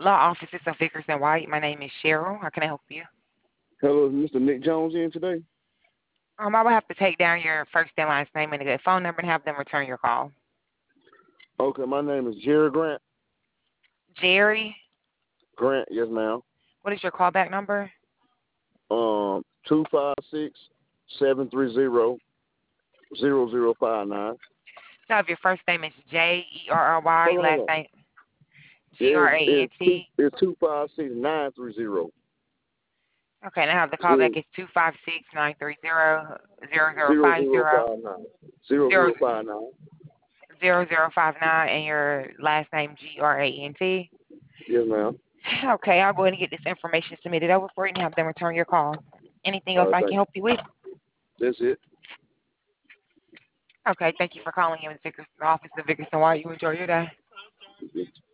Law offices of Vickers and White. My name is Cheryl. How can I help you? Hello, is Mr. Nick Jones in today? I will have to take down your first and last name and a good phone number and have them return your call. Okay, my name is Jerry Grant. Jerry, Grant, yes, ma'am. what is your callback number? 256-730-0059. So if your first name is Jerry, Hold last on. name Yeah, it's Grant. 256-930-0059. Okay, now the callback is 256-930-0050 0059. 0059 and your last name Grant. Yes, ma'am. Okay, I'll go ahead and get this information submitted over for you and have them return your call. Anything All else right, I can thank help you with? you. That's it. Okay, thank you for calling in the office of Vickers and White. You enjoy your day.